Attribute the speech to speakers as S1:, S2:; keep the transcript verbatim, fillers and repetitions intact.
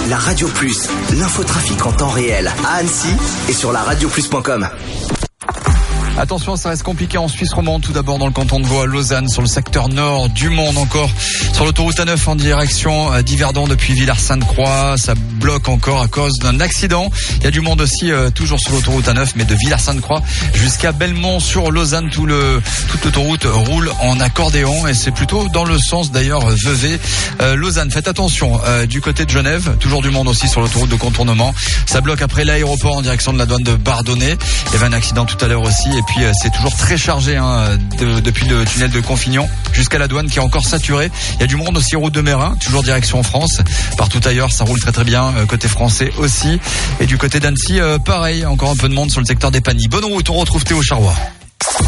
S1: La Radio Plus, l'infotrafic en temps réel à Annecy et sur la radio plus point com.
S2: Attention, ça reste compliqué en Suisse romande. Tout d'abord dans le canton de Vaud à Lausanne, sur le secteur nord du monde encore. Sur l'autoroute A neuf en direction d'Yverdon depuis Villars-Sainte-Croix. Ça bloque encore à cause d'un accident. Il y a du monde aussi euh, toujours sur l'autoroute A neuf, mais de Villars-Sainte-Croix jusqu'à Belmont sur Lausanne. Tout le, toute l'autoroute roule en accordéon et c'est plutôt dans le sens d'ailleurs Vevey. Euh, Lausanne, faites attention. Euh, du côté de Genève, toujours du monde aussi sur l'autoroute de contournement. Ça bloque après l'aéroport en direction de la douane de Bardonnay. Il y avait un accident tout à l'heure aussi. Et puis c'est toujours très chargé hein, de, depuis le tunnel de Confignon jusqu'à la douane qui est encore saturé. Il y a du monde aussi route de Mérin, toujours direction France. Partout ailleurs, ça roule très très bien, euh, côté français aussi. Et du côté d'Annecy, euh, pareil, encore un peu de monde sur le secteur des Pagnies. Bonne route, on retrouve Théo Charrois.